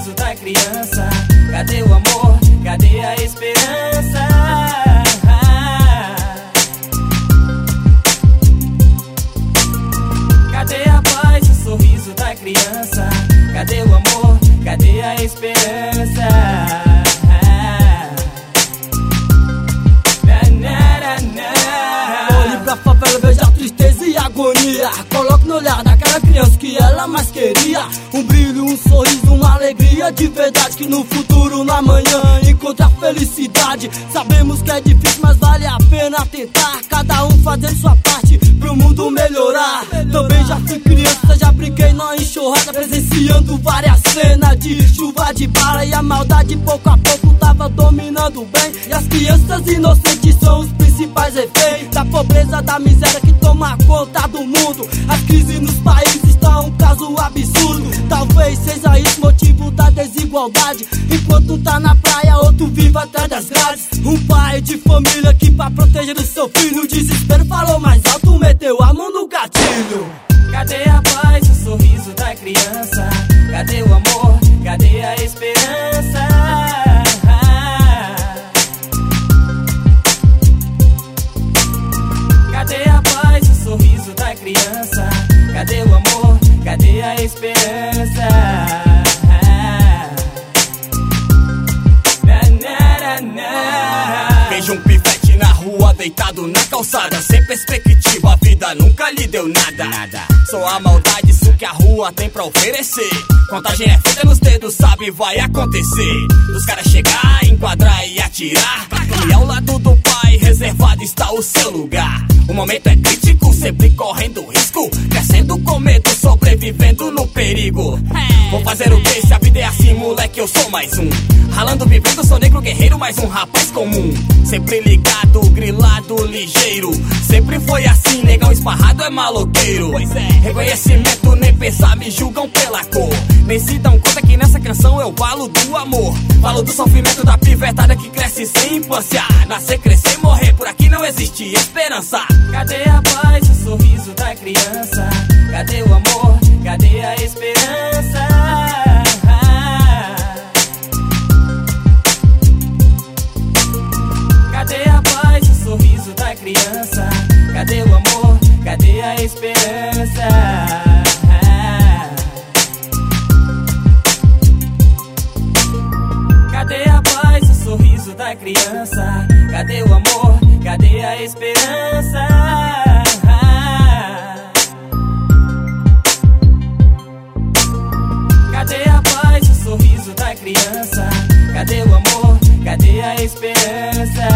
sorriso da criança? Cadê o amor? Cadê a esperança? Cadê a paz, o sorriso da criança? Cadê o amor? Cadê a esperança? Olhe pra favela, veja a tristeza e a agonia. Coloque no olhar daquela criança que ela mais queria. Um brilho, um sorriso, uma alegria de verdade. Que no futuro, na manhã, encontre a felicidade. Sabemos que é difícil, mas vale a pena tentar. Cada um fazendo sua parte pro mundo melhorar. Também já fui criança, já brinquei na enxurrada, presenciando várias cenas de chuva de bala. E a maldade pouco a pouco tava dominando bem. E as crianças inocentes são os principais efeitos da pobreza, da miséria que toma conta do mundo. As crises nos países estão um caso absurdo. Talvez seja isso motivo da desigualdade. Enquanto um tá na praia, outro vive atrás das grades. Um pai de família que pra proteger o seu filho, o desespero falou mais alto, meteu a mão no gatilho. Cadê a paz, o sorriso da criança? Cadê o amor? Cadê a esperança? Cadê a paz, o sorriso da criança? Cadê o amor? Cadê a esperança? Vejo um pivete na rua, deitado na calçada, sem perspectiva, a vida nunca lhe deu nada. Só a maldade, isso que a rua tem pra oferecer. Contagem é feita nos dedos, sabe, vai acontecer. Dos caras chegar, enquadrar e atirar. E ao lado do pai, reservado está o seu lugar. O momento é crítico, sempre correndo risco, crescendo com medo, sobrevivendo no perigo. Vou fazer o que se a vida é assim, moleque, eu sou mais um. Ralando, vivendo, sou negro guerreiro, mais um rapaz comum. Sempre ligado, grilado, ligeiro. Sempre foi assim, negão esparrado é maloqueiro. Pois é, reconhecimento, nem pensar, me julgam pela cor. Nem se dão conta que nessa canção eu falo do amor. Falo do sofrimento da pivetada que cresce sem infância. Nascer, crescer e morrer, por aqui não existe esperança. Cadê a paz, o sorriso da criança? Cadê o amor? Cadê a esperança? Cadê a paz, o sorriso da criança? Cadê o amor? Cadê a esperança? Cadê a paz, o sorriso da criança? Cadê o amor? Cadê a esperança? Cadê a paz, o sorriso da criança? Cadê o amor? Cadê a esperança?